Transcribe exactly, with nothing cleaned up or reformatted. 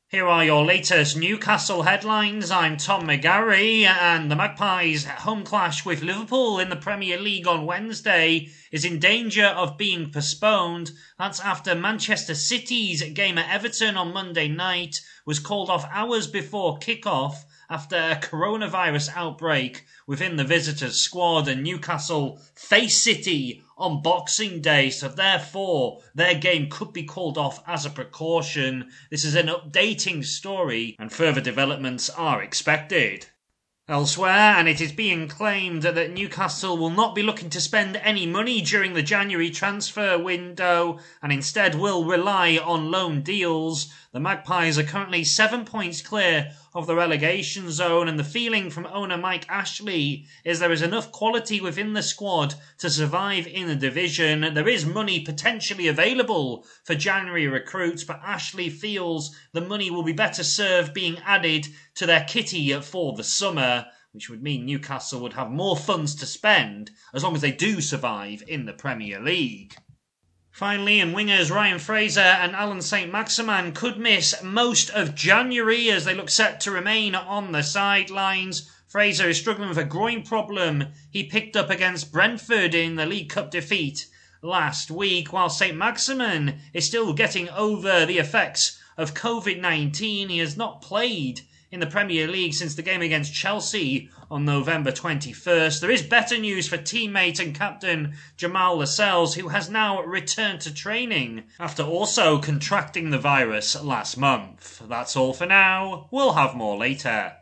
Here are your latest Newcastle headlines. I'm Tom McGarry, and the Magpies' home clash with Liverpool in the Premier League on Wednesday is in danger of being postponed. That's after Manchester City's game at Everton on Monday night was called off hours before kick-off after a coronavirus outbreak within the visitors' squad, and Newcastle face City on Boxing Day, so therefore their game could be called off as a precaution. This is an updating story and further developments are expected. Elsewhere, and it is being claimed that Newcastle will not be looking to spend any money during the January transfer window and instead will rely on loan deals. The Magpies are currently seven points clear of the relegation zone, and the feeling from owner Mike Ashley is there is enough quality within the squad to survive in the division. There is money potentially available for January recruits, but Ashley feels the money will be better served being added to their kitty for the summer, which would mean Newcastle would have more funds to spend as long as they do survive in the Premier League. Finally, and wingers Ryan Fraser and Alan Saint-Maximin could miss most of January as they look set to remain on the sidelines. Fraser is struggling with a groin problem he picked up against Brentford in the League Cup defeat last week, while Saint-Maximin is still getting over the effects of covid nineteen. He has not played in the Premier League since the game against Chelsea on November twenty-first. There is better news for teammate and captain Jamal Lascelles, who has now returned to training after also contracting the virus last month. That's all for now. We'll have more later.